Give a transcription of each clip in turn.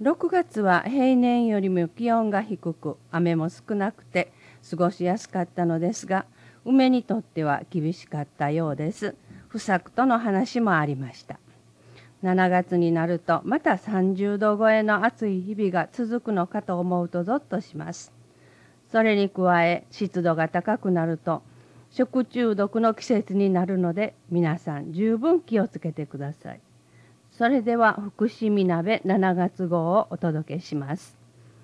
6月は平年よりも気温が低く、雨も少なくて過ごしやすかったのですが、梅にとっては厳しかったようです。不作との話もありました。7月になるとまた30度超えの暑い日々が続くのかと思うとゾッとします。それに加え湿度が高くなると食中毒の季節になるので、皆さん十分気をつけてください。それでは福祉みなべ7月号をお届けします。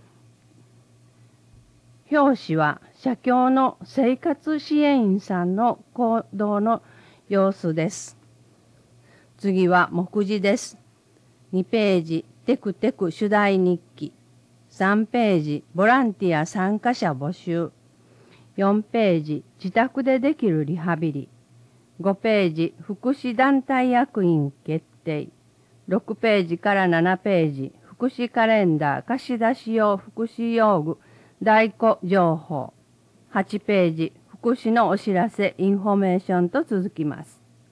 表紙は社協の生活支援員さんの行動の様子です。次は目次です。2ページ、テクテク主題日記。3ページ、ボランティア参加者募集。4ページ、自宅でできるリハビリ。5ページ、福祉団体役員決定。6ページから7ページ、福祉カレンダー貸し出し用福祉用具代行情報。8ページ、福祉のお知らせインフォメーションと続きます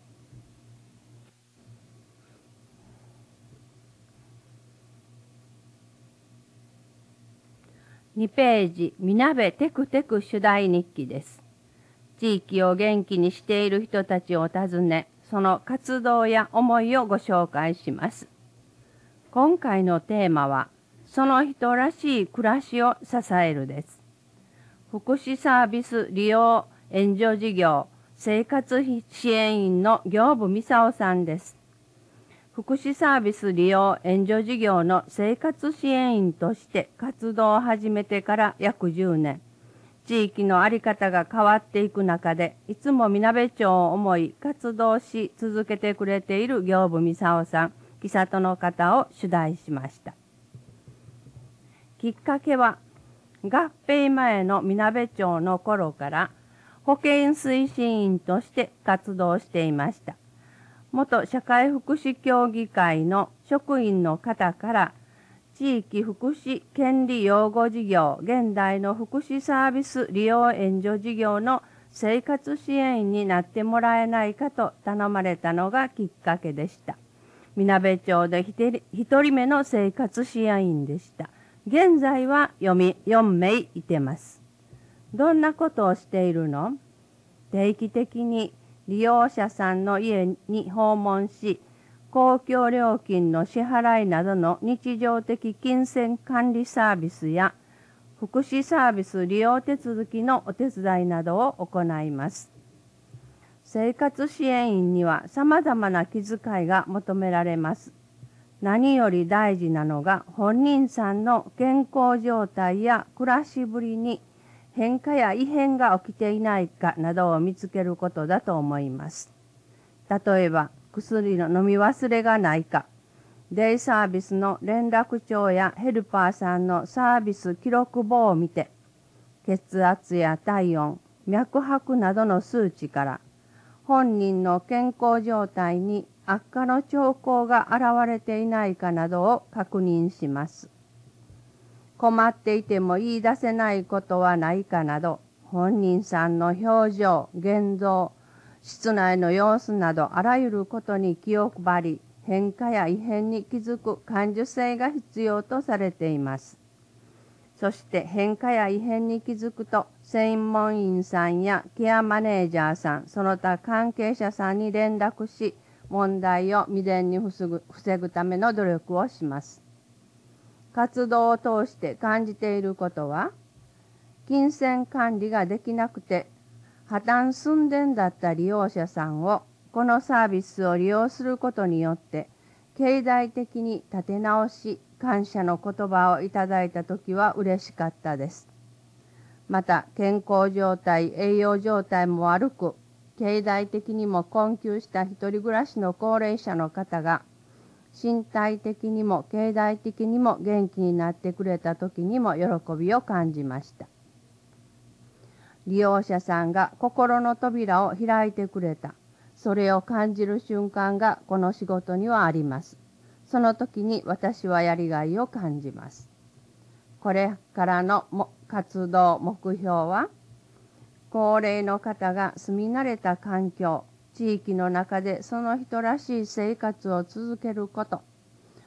。2ページ、みなべテクテク主題日記です。地域を元気にしている人たちを訪ね、その活動や思いをご紹介します。今回のテーマは、その人らしい暮らしを支えるです。福祉サービス利用援助事業生活支援員の行部美沙夫さんです。福祉サービス利用援助事業の生活支援員として活動を始めてから約10年。地域の在り方が変わっていく中で、いつもみなべ町を思い活動し続けてくれている行部美沙夫さん、木里の方を取材しました。きっかけは、合併前のみなべ町の頃から保健推進員として活動していました。元社会福祉協議会の職員の方から、地域福祉権利擁護事業現代の福祉サービス利用援助事業の生活支援員になってもらえないかと頼まれたのがきっかけでした。みなべ町で一人目の生活支援員でした。現在は4名いてます。どんなことをしているの？定期的に利用者さんの家に訪問し、公共料金の支払いなどの日常的金銭管理サービスや福祉サービス利用手続きのお手伝いなどを行います。生活支援員には様々な気遣いが求められます。何より大事なのが本人さんの健康状態や暮らしぶりに変化や異変が起きていないかなどを見つけることだと思います。例えば、薬の飲み忘れがないか、デイサービスの連絡帳やヘルパーさんのサービス記録簿を見て、血圧や体温、脈拍などの数値から、本人の健康状態に悪化の兆候が現れていないかなどを確認します。困っていても言い出せないことはないかなど、本人さんの表情、言動、室内の様子などあらゆることに気を配り、変化や異変に気づく感受性が必要とされています。そして変化や異変に気づくと、専門員さんやケアマネージャーさん、その他関係者さんに連絡し、問題を未然に防ぐための努力をします。活動を通して感じていることは、金銭管理ができなくて破綻寸前だった利用者さんをこのサービスを利用することによって経済的に立て直し、感謝の言葉をいただいたときは嬉しかったです。また健康状態、栄養状態も悪く、経済的にも困窮した一人暮らしの高齢者の方が身体的にも経済的にも元気になってくれた時にも喜びを感じました。利用者さんが心の扉を開いてくれた。それを感じる瞬間がこの仕事にはあります。その時に私はやりがいを感じます。これからの活動目標は、高齢の方が住み慣れた環境、地域の中でその人らしい生活を続けること、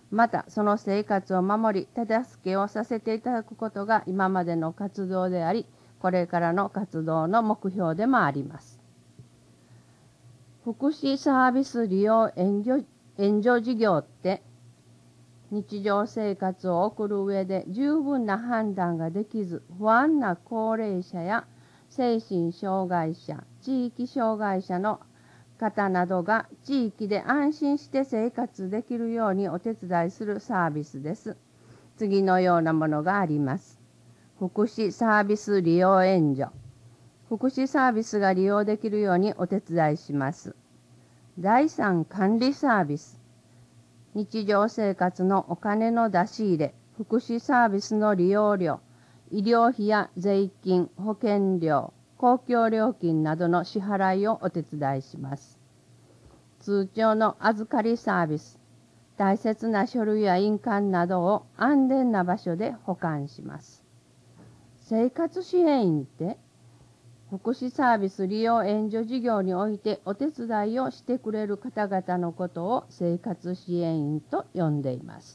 またその生活を守り手助けをさせていただくことが今までの活動であり、これからの活動の目標でもあります。福祉サービス利用援助事業って日常生活を送る上で十分な判断ができず不安な高齢者や精神障害者、地域障害者の方などが地域で安心して生活できるようにお手伝いするサービスです。次のようなものがあります。福祉サービス利用援助。福祉サービスが利用できるようにお手伝いします。財産管理サービス。日常生活のお金の出し入れ、福祉サービスの利用料、医療費や税金、保険料、公共料金などの支払いをお手伝いします。通帳の預かりサービス、大切な書類や印鑑などを安全な場所で保管します。生活支援員って福祉サービス利用援助事業においてお手伝いをしてくれる方々のことを生活支援員と呼んでいます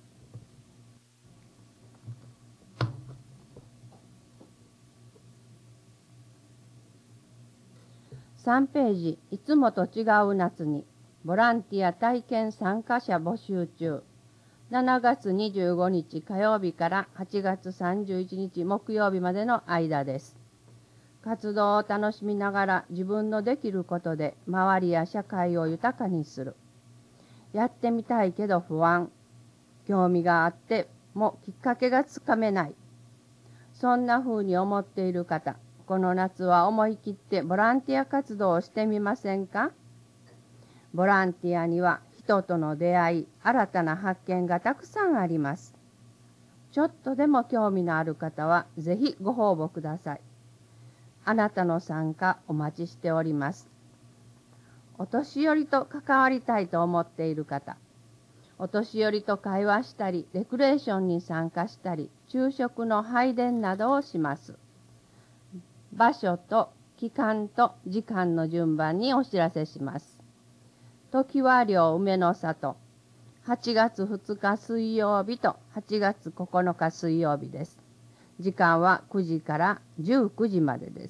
。3ページ、いつもと違う夏にボランティア体験参加者募集中。7月25日火曜日から8月31日木曜日までの間です。活動を楽しみながら自分のできることで周りや社会を豊かにする。やってみたいけど不安。興味があってもきっかけがつかめない。そんな風に思っている方、この夏は思い切ってボランティア活動をしてみませんか？ボランティアには人との出会い、新たな発見がたくさんあります。ちょっとでも興味のある方はぜひご応募ください。あなたの参加お待ちしております。お年寄りと関わりたいと思っている方、お年寄りと会話したり、レクレーションに参加したり、昼食の配膳などをします。場所と期間と時間の順番にお知らせします。常盤寮梅の里、8月2日水曜日と8月9日水曜日です。時間は9時から19時までです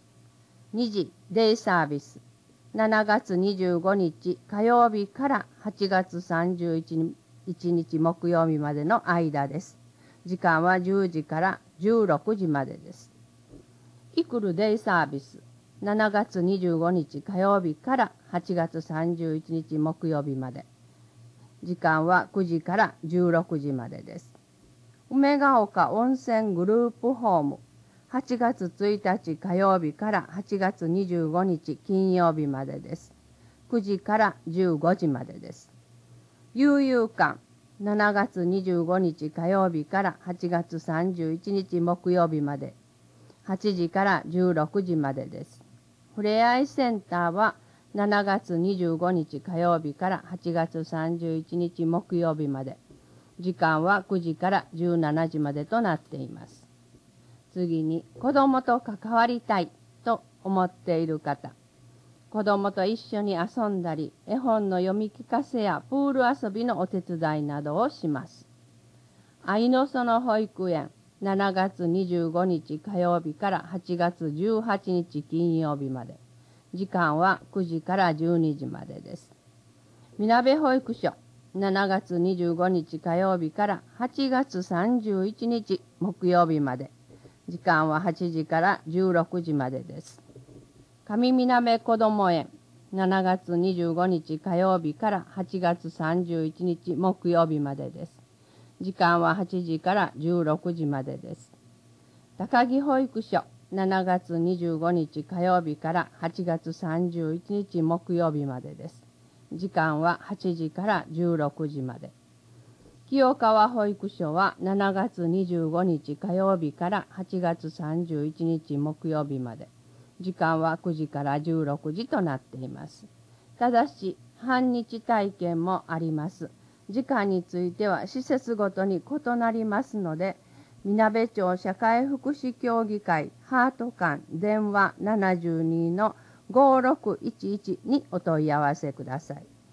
。2時、デイサービス。7月25日火曜日から8月31日木曜日までの間です。時間は10時から16時までです。イクルデイサービス。7月25日火曜日から8月31日木曜日まで。時間は9時から16時までです。梅ヶ丘温泉グループホーム。8月1日火曜日から8月25日金曜日までです。9時から15時までです。悠々館。7月25日火曜日から8月31日木曜日まで。8時から16時までです。ふれあいセンターは7月25日火曜日から8月31日木曜日まで。時間は9時から17時までとなっています。次に、子供と関わりたいと思っている方。子供と一緒に遊んだり、絵本の読み聞かせやプール遊びのお手伝いなどをします。愛の園保育園、7月25日火曜日から8月18日金曜日まで。時間は9時から12時までです。みなべ保育所。7月25日火曜日から8月31日木曜日まで。時間は8時から16時までです。上みなべこども園。7月25日火曜日から8月31日木曜日までです。時間は8時から16時までです。高木保育所。7月25日火曜日から8月31日木曜日までです。時間は8時から16時まで。清川保育所は7月25日火曜日から8月31日木曜日まで。時間は9時から16時となっています。ただし、半日体験もあります。時間については施設ごとに異なりますので、みなべ町社会福祉協議会ハート館電話 72-5611 にお問い合わせください。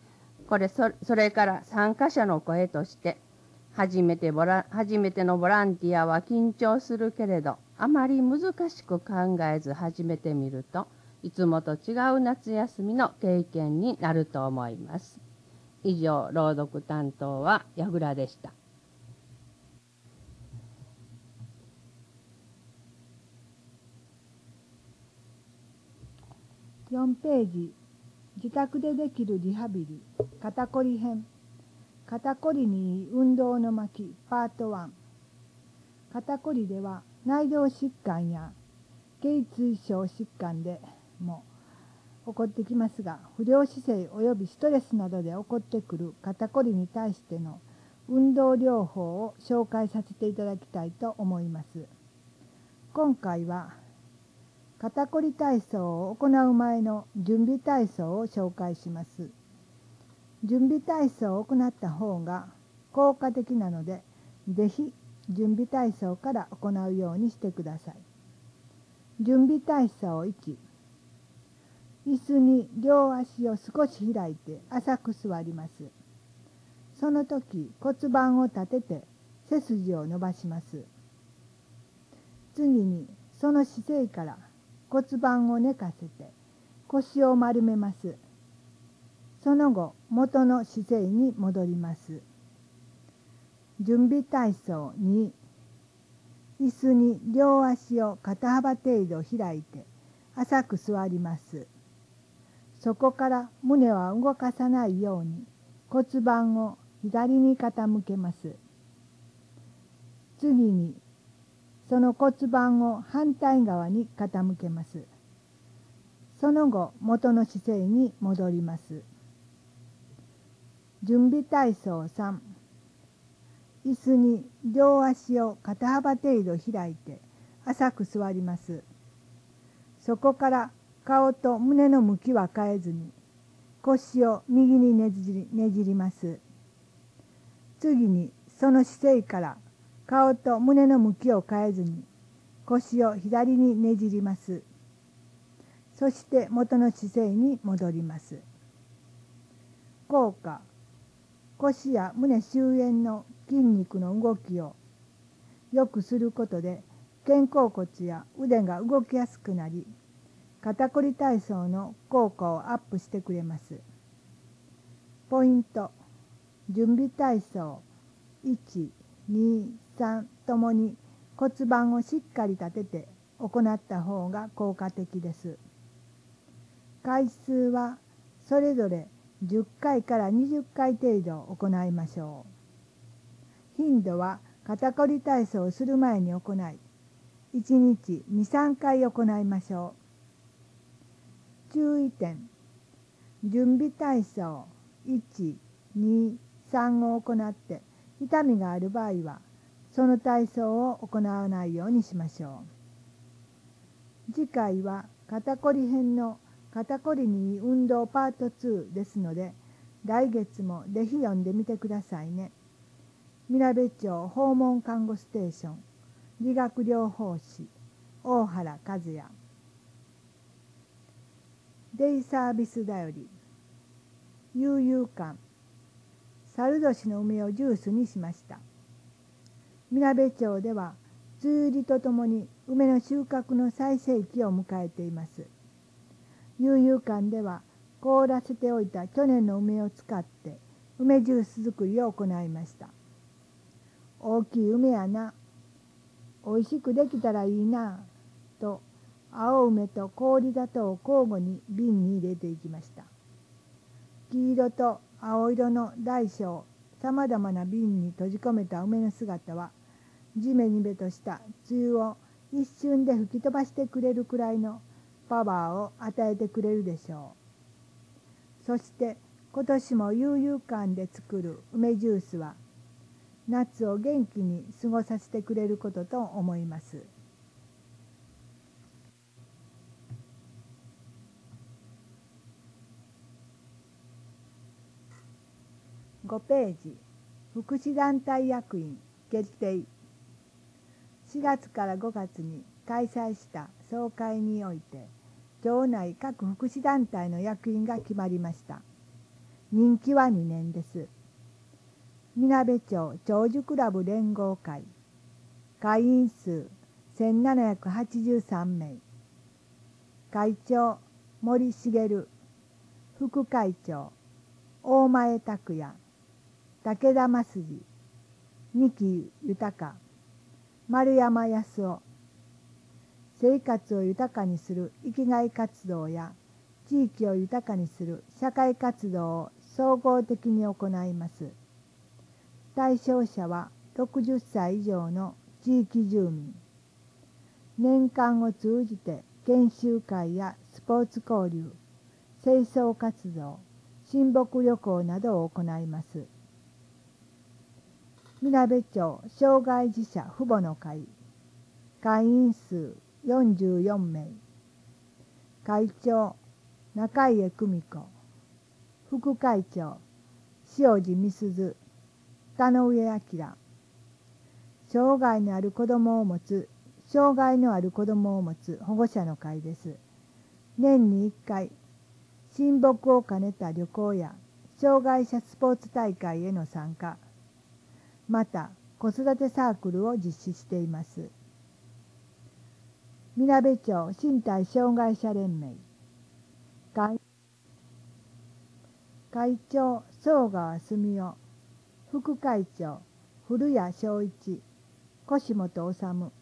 それから参加者の声として、初めてのボランティアは緊張するけれど、あまり難しく考えず始めてみると、いつもと違う夏休みの経験になると思います。以上、朗読担当は矢倉でした。 4ページ、自宅でできるリハビリ、肩こり編。肩こりにいい運動の巻パート1。肩こりでは内臓疾患や頚椎症疾患でも起こってきますが、不良姿勢及びストレスなどで起こってくる肩こりに対しての運動療法を紹介させていただきたいと思います。今回は肩こり体操を行う前の準備体操を紹介します。準備体操を行った方が効果的なので、ぜひ準備体操から行うようにしてください。準備体操1、椅子に両足を少し開いて浅く座ります。その時骨盤を立てて背筋を伸ばします。次にその姿勢から骨盤を寝かせて腰を丸めます。その後元の姿勢に戻ります。準備体操2、椅子に両足を肩幅程度開いて浅く座ります。そこから胸は動かさないように骨盤を左に傾けます。次にその骨盤を反対側に傾けます。その後元の姿勢に戻ります。準備体操3、椅子に両足を肩幅程度開いて浅く座ります。そこから顔と胸の向きは変えずに腰を右にねじります。次にその姿勢から顔と胸の向きを変えずに腰を左にねじります。そして元の姿勢に戻ります。効果、腰や胸周辺の筋肉の動きを良くすることで肩甲骨や腕が動きやすくなり、肩こり体操の効果をアップしてくれます。ポイント、準備体操1、2、3ともに骨盤をしっかり立てて行った方が効果的です。回数はそれぞれ10回から20回程度行いましょう。頻度は肩こり体操をする前に行い、1日2、3回行いましょう。注意点、準備体操1、2、3を行って痛みがある場合は、その体操を行わないようにしましょう。次回は肩こり編の肩こりにいい運動パート2ですので、来月もぜひ読んでみてくださいね。みなべ町訪問看護ステーション理学療法士大原和也。デイサービスだより悠々館、猿年の梅をジュースにしました。みなべ町では梅雨入りとともに梅の収穫の最盛期を迎えています。悠々館では凍らせておいた去年の梅を使って梅ジュース作りを行いました。大きい梅やな、おいしくできたらいいなと青梅と氷砂糖を交互に瓶に入れていきました。黄色と青色の大小さまざまな瓶に閉じ込めた梅の姿は、じめにべとした梅雨を一瞬で吹き飛ばしてくれるくらいのパワーを与えてくれるでしょう。そして今年も悠々館で作る梅ジュースは夏を元気に過ごさせてくれることと思います。5ページ、福祉団体役員決定。4月から5月に開催した総会において、町内各福祉団体の役員が決まりました。 任期は2年です。みなべ町長寿クラブ連合会会員数1783名、会長森茂、副会長大前拓也、武田益次、二木豊、丸山康夫。生活を豊かにする生きがい活動や地域を豊かにする社会活動を総合的に行います。対象者は60歳以上の地域住民。年間を通じて研修会やスポーツ交流、清掃活動、親睦旅行などを行います。みなべ町障害児者父母の会会員数44名、会長中家久美子、副会長塩路美鈴、田上明。障害のある子どもを持つ保護者の会です。年に1回親睦を兼ねた旅行や障害者スポーツ大会への参加、また子育てサークルを実施しています。みなべ町身体障害者連盟会長総川澄夫、副会長古谷正一、腰本治。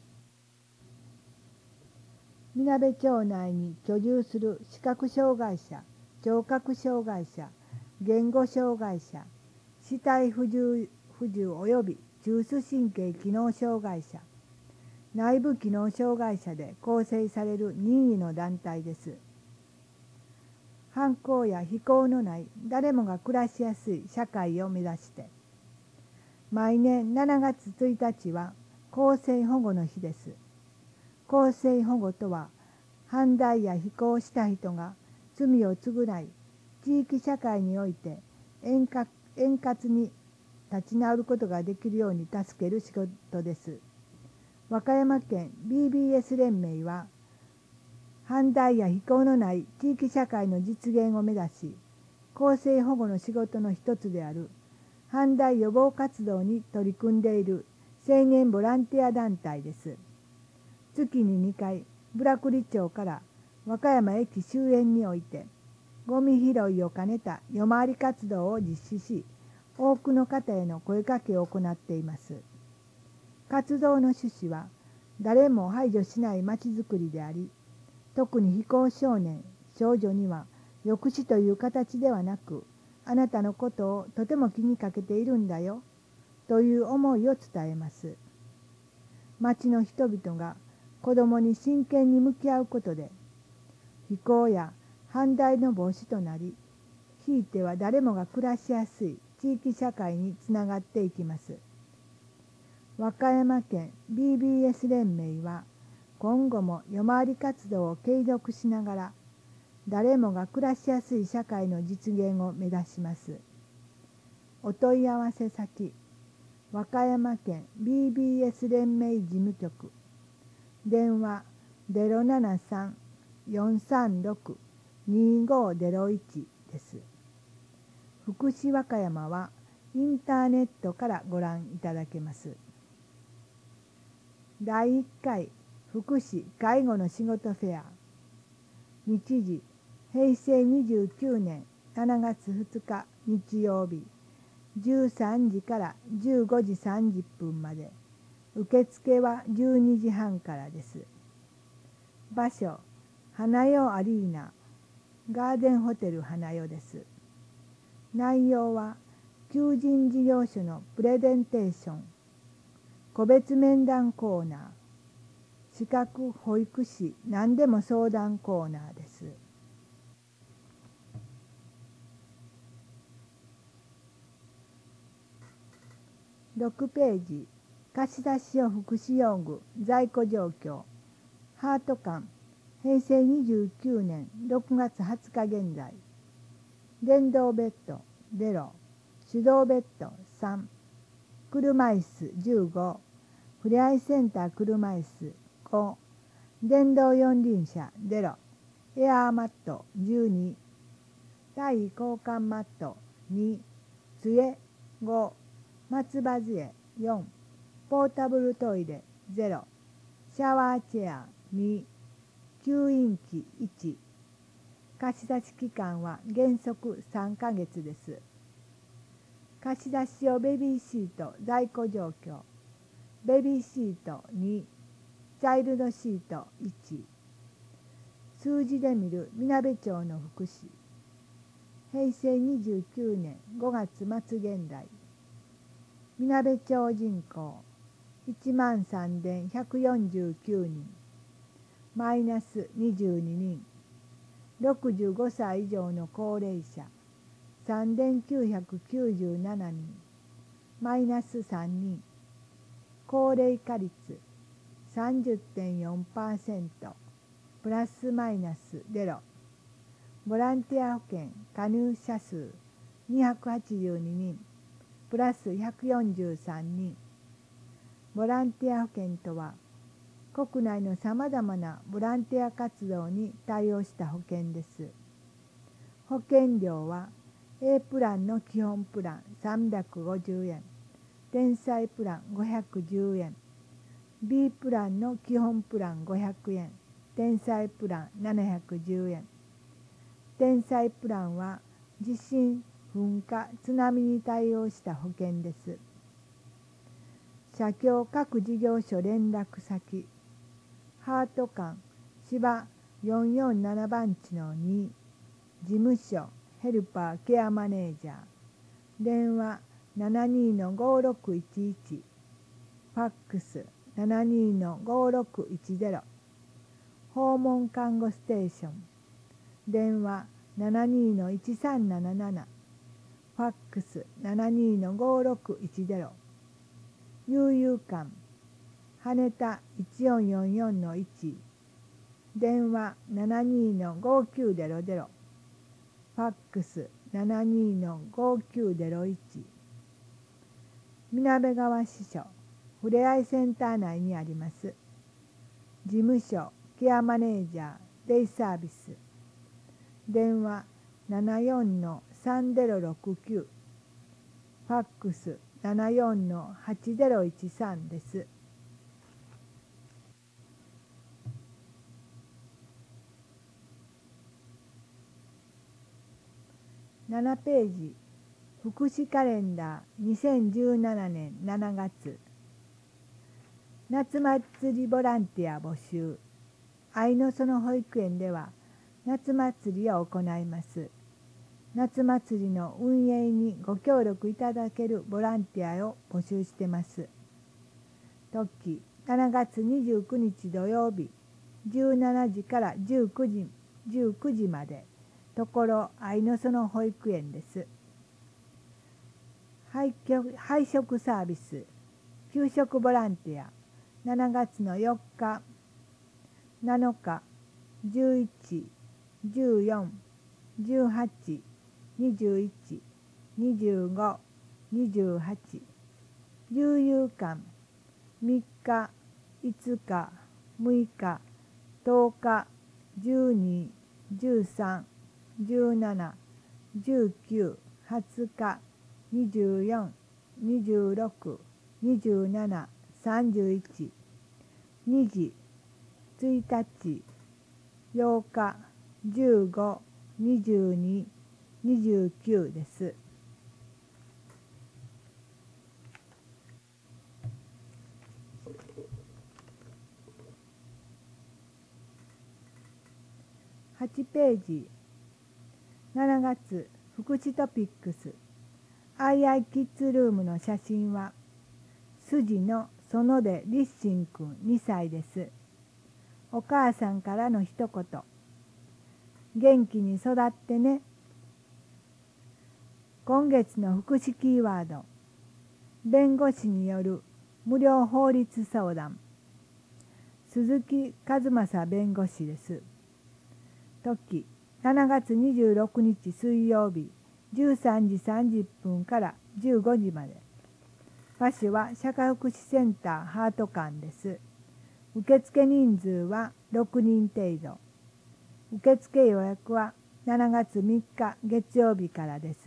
みなべ町内に居住する視覚障害者、聴覚障害者、言語障害者、肢体不自由及び中枢神経機能障害者、内部機能障害者で構成される任意の団体です。反抗や非行のない誰もが暮らしやすい社会を目指して、毎年7月1日は更生保護の日です。更生保護とは、犯罪や非行した人が罪を償い、地域社会において円滑に立ち直ることができるように助ける仕事です。和歌山県 BBS 連盟は、犯罪や非行のない地域社会の実現を目指し、更生保護の仕事の一つである犯罪予防活動に取り組んでいる青年ボランティア団体です。月に2回、ブラクリ町から和歌山駅周辺において、ゴミ拾いを兼ねた夜回り活動を実施し、多くの方への声かけを行っています。活動の趣旨は、誰も排除しないまちづくりであり、特に非行少年、少女には抑止という形ではなく、あなたのことをとても気にかけているんだよ、という思いを伝えます。町の人々が子どもに真剣に向き合うことで、非行や犯罪の防止となり、ひいては誰もが暮らしやすい地域社会につながっていきます。和歌山県 BBS 連盟は、今後も夜回り活動を継続しながら、誰もが暮らしやすい社会の実現を目指します。お問い合わせ先、和歌山県 BBS 連盟事務局、電話 073-436-2501 です。福祉和歌山はインターネットからご覧いただけます。第1回福祉・介護の仕事フェア、日時平成29年7月2日日曜日、13時から15時30分まで、受付は12時半からです。場所、花代アリーナ、ガーデンホテル花代です。内容は、求人事業所のプレゼンテーション、個別面談コーナー、資格保育士何でも相談コーナーです。6ページ、貸し出し用福祉用具在庫状況、ハート館、平成29年6月20日現在、電動ベッド0、手動ベッド3、車椅子15、ふれあいセンター車椅子5、電動四輪車0、エアーマット12、 対交換マット2、杖5、松葉杖4、ポータブルトイレ0、シャワーチェア2、吸引器1。貸し出し期間は原則3ヶ月です。貸し出し用ベビーシート在庫状況。ベビーシート2、チャイルドシート1。数字で見るみなべ町の福祉。平成29年5月末現在。みなべ町人口 13,149 人。マイナス22人。65歳以上の高齢者 3,997 人。マイナス3人。高齢化率 30.4%。プラスマイナス0。ボランティア保険加入者数282人。プラス143人。ボランティア保険とは、国内のさまざまなボランティア活動に対応した保険です。保険料は A プランの基本プラン350円、天才プラン510円、B プランの基本プラン500円、天才プラン710円。天才プランは地震、噴火、津波に対応した保険です。社協各事業所連絡先、ハート館芝447番地の2、事務所ヘルパーケアマネージャー、電話 72-5611、ファックス 72-5610、訪問看護ステーション、電話 72-1377、ファックス 72-5610、悠々館羽田 1444-1、電話 72-5900、ファックス 72-5901。みなべ川支所ふれあいセンター内にあります。事務所ケアマネージャーデイサービス、電話 74-3069、ファックス 74-8013 です。7ページ、福祉カレンダー2017年7月。夏祭りボランティア募集。愛の園保育園では夏祭りを行います。夏祭りの運営にご協力いただけるボランティアを募集してます。時7月29日土曜日17時から19時まで。ところ愛の園保育園です。配食サービス給食ボランティア7月の4日7日11、14、18、21、25、28。悠々館3日、5日、6日、10日、12、13、17、19、20日、24、26、27、31、2時、1日、8日、15、22、29です。8ページ、7月福祉トピックス。アイアイキッズルームの写真は筋の園出立信くん2歳です。お母さんからの一言。元気に育ってね。今月の福祉キーワード。弁護士による無料法律相談。鈴木和正弁護士です。時7月26日水曜日13時30分から15時まで。場所は社会福祉センターハート館です。受付人数は6人程度。受付予約は 7月3日月曜日からです。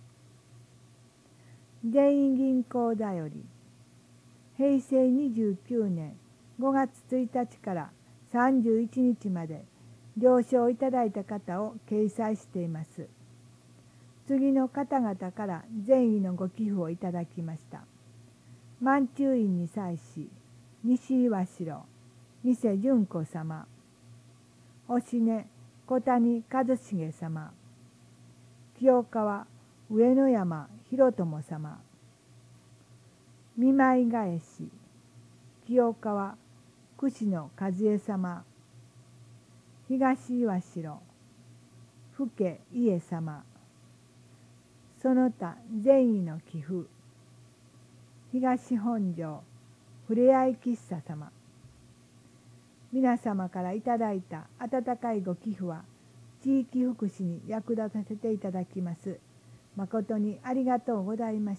全員銀行だより平成29年5月1日から31日まで了承いただいた方を掲載しています。次の方々から善意のご寄付をいただきました。満中院に際し西岩城伊勢純子様、おしね小谷一茂様、清川上野山博友様、見舞い返し清川串野和恵様、東岩城福家家様、その他善意の寄付東本庄ふれあい喫茶様、皆様からいただいた温かいご寄付は地域福祉に役立たせていただきます。誠にありがとうございました。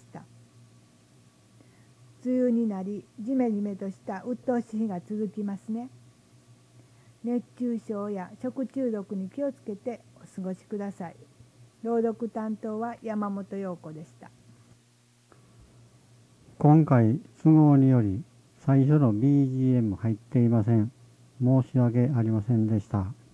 梅雨になりじめじめとした鬱陶しい日が続きますね。熱中症や食中毒に気をつけてお過ごしください。朗読担当は山本陽子でした。 今回都合により最初の BGM 入っていません。申し訳ありませんでした。